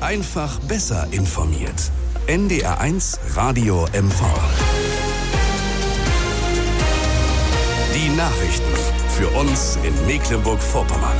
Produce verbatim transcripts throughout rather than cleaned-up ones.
Einfach besser informiert. N D R eins Radio M V. Die Nachrichten für uns in Mecklenburg-Vorpommern.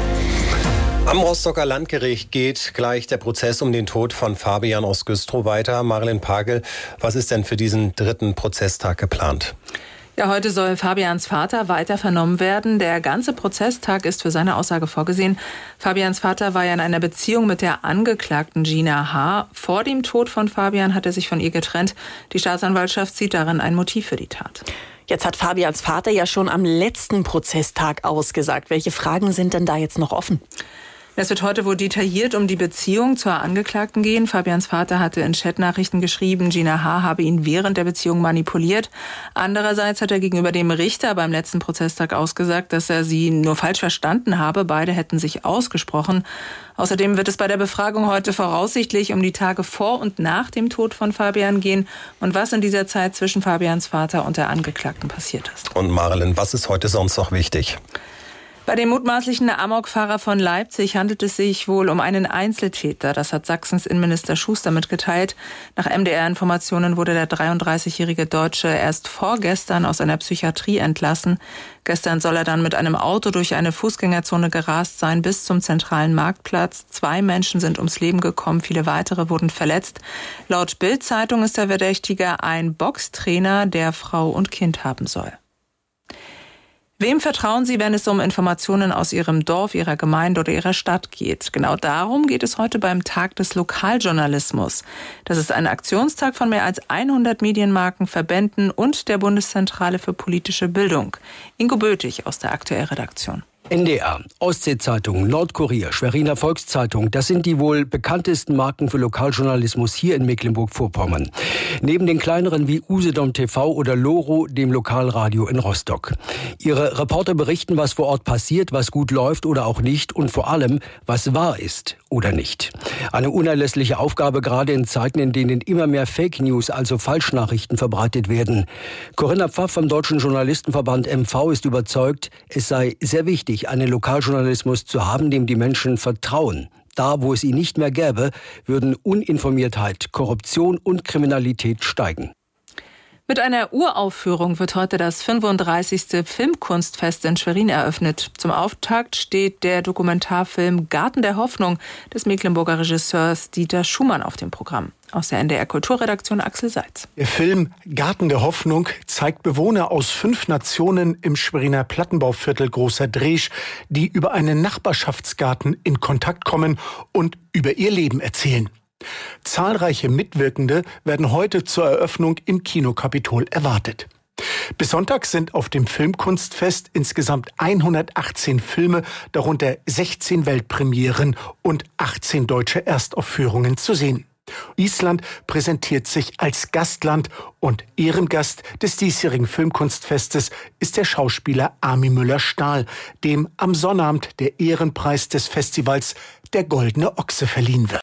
Am Rostocker Landgericht geht gleich der Prozess um den Tod von Fabian aus Güstrow weiter. Marilyn Pagel, was ist denn für diesen dritten Prozesstag geplant? Ja, heute soll Fabians Vater weiter vernommen werden. Der ganze Prozesstag ist für seine Aussage vorgesehen. Fabians Vater war ja in einer Beziehung mit der Angeklagten Gina H. Vor dem Tod von Fabian hat er sich von ihr getrennt. Die Staatsanwaltschaft sieht darin ein Motiv für die Tat. Jetzt hat Fabians Vater ja schon am letzten Prozesstag ausgesagt. Welche Fragen sind denn da jetzt noch offen? Es wird heute wohl detailliert um die Beziehung zur Angeklagten gehen. Fabians Vater hatte in Chatnachrichten geschrieben, Gina H. habe ihn während der Beziehung manipuliert. Andererseits hat er gegenüber dem Richter beim letzten Prozesstag ausgesagt, dass er sie nur falsch verstanden habe. Beide hätten sich ausgesprochen. Außerdem wird es bei der Befragung heute voraussichtlich um die Tage vor und nach dem Tod von Fabian gehen und was in dieser Zeit zwischen Fabians Vater und der Angeklagten passiert ist. Und Marilyn, was ist heute sonst noch wichtig? Bei dem mutmaßlichen Amokfahrer von Leipzig handelt es sich wohl um einen Einzeltäter. Das hat Sachsens Innenminister Schuster mitgeteilt. Nach M D R-Informationen wurde der dreiunddreißigjährige Deutsche erst vorgestern aus einer Psychiatrie entlassen. Gestern soll er dann mit einem Auto durch eine Fußgängerzone gerast sein bis zum zentralen Marktplatz. Zwei Menschen sind ums Leben gekommen, viele weitere wurden verletzt. Laut Bild-Zeitung ist der Verdächtige ein Boxtrainer, der Frau und Kind haben soll. Wem vertrauen Sie, wenn es um Informationen aus Ihrem Dorf, Ihrer Gemeinde oder Ihrer Stadt geht? Genau darum geht es heute beim Tag des Lokaljournalismus. Das ist ein Aktionstag von mehr als hundert Medienmarken, Verbänden und der Bundeszentrale für politische Bildung. Ingo Bötig aus der Aktuellredaktion. N D R, Ostsee-Zeitung, Nordkurier, Schweriner Volkszeitung, das sind die wohl bekanntesten Marken für Lokaljournalismus hier in Mecklenburg-Vorpommern. Neben den kleineren wie Usedom T V oder Loro, dem Lokalradio in Rostock. Ihre Reporter berichten, was vor Ort passiert, was gut läuft oder auch nicht und vor allem, was wahr ist oder nicht. Eine unerlässliche Aufgabe, gerade in Zeiten, in denen immer mehr Fake News, also Falschnachrichten verbreitet werden. Corinna Pfaff vom Deutschen Journalistenverband M V ist überzeugt, es sei sehr wichtig, einen Lokaljournalismus zu haben, dem die Menschen vertrauen. Da, wo es ihn nicht mehr gäbe, würden Uninformiertheit, Korruption und Kriminalität steigen. Mit einer Uraufführung wird heute das fünfunddreißigste Filmkunstfest in Schwerin eröffnet. Zum Auftakt steht der Dokumentarfilm Garten der Hoffnung des Mecklenburger Regisseurs Dieter Schumann auf dem Programm. Aus der N D R Kulturredaktion Axel Seitz. Der Film Garten der Hoffnung zeigt Bewohner aus fünf Nationen im Schweriner Plattenbauviertel Großer Dresch, die über einen Nachbarschaftsgarten in Kontakt kommen und über ihr Leben erzählen. Zahlreiche Mitwirkende werden heute zur Eröffnung im Kino Kapitol erwartet. Bis Sonntag sind auf dem Filmkunstfest insgesamt hundertachtzehn Filme, darunter sechzehn Weltpremieren und achtzehn deutsche Erstaufführungen zu sehen. Island präsentiert sich als Gastland und Ehrengast des diesjährigen Filmkunstfestes ist der Schauspieler Armin Müller-Stahl, dem am Sonnabend der Ehrenpreis des Festivals der Goldene Ochse verliehen wird.